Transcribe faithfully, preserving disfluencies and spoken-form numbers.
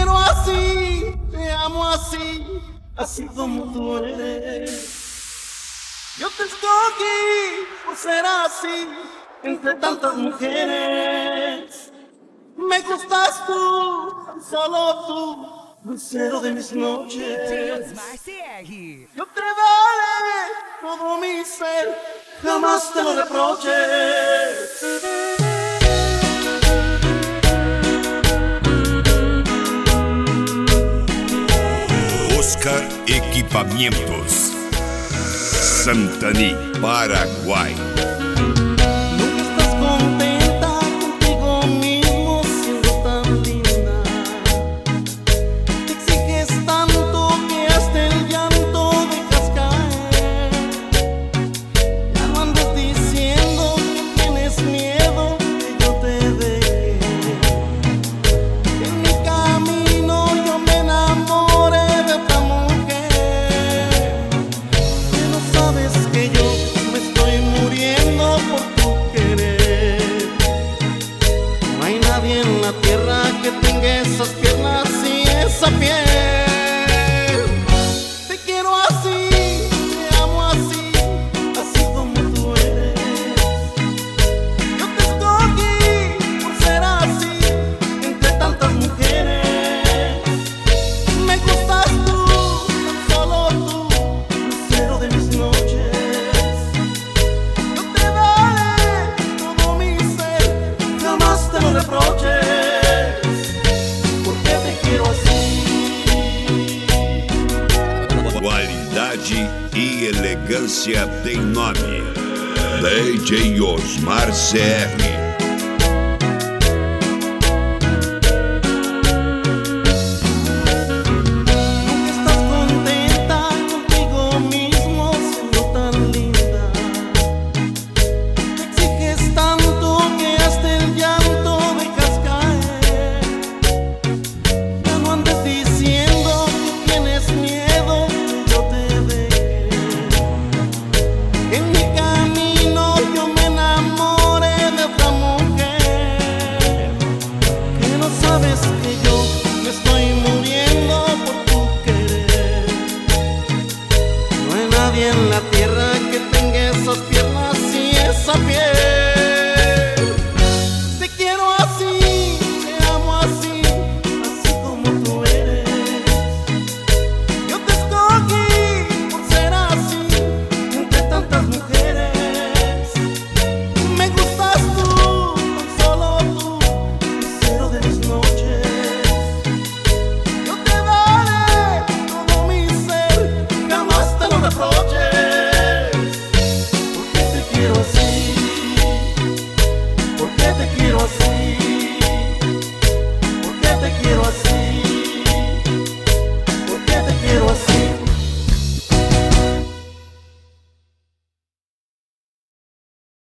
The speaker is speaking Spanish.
quiero así, te amo así, así como tú eres. Yo te escogí por ser así, entre tantas mujeres. Me gustas tú, solo tú, lucero de mis noches. Yo te daré todo mi ser, jamás te lo reproches. Oscar Equipamientos, Santaní, Paraguay. Nunca estás contenta contigo mismo siendo tan linda. Te exiges tanto que hasta el llanto dejas caer. Ya no andes diciendo que tienes miedo que yo te deje. Que en mi camino yo me enamore de otra mujer. Que no sabes que yo me estoy muriendo por tu querer. No hay nadie en la tierra que tenga esas piernas y esa piel. Te quiero así, te amo así, así como tú eres. Yo te escogí por ser así, entre tantas mujeres. Me gustas tú, tan solo tú, lucero de mis noches. Yo te daré todo mi ser, jamás te lo reproches, porque te quiero así. Qualidade e elegância tem nome. D J Osmar C R. Nunca estás contenta contigo mismo siendo tan linda. Te exiges tanto que hasta el llanto dejas caer. Ya no andes diciendo que tienes miedo que yo te deje. En mi camino yo me enamoré de otra mujer. Que no sabes que yo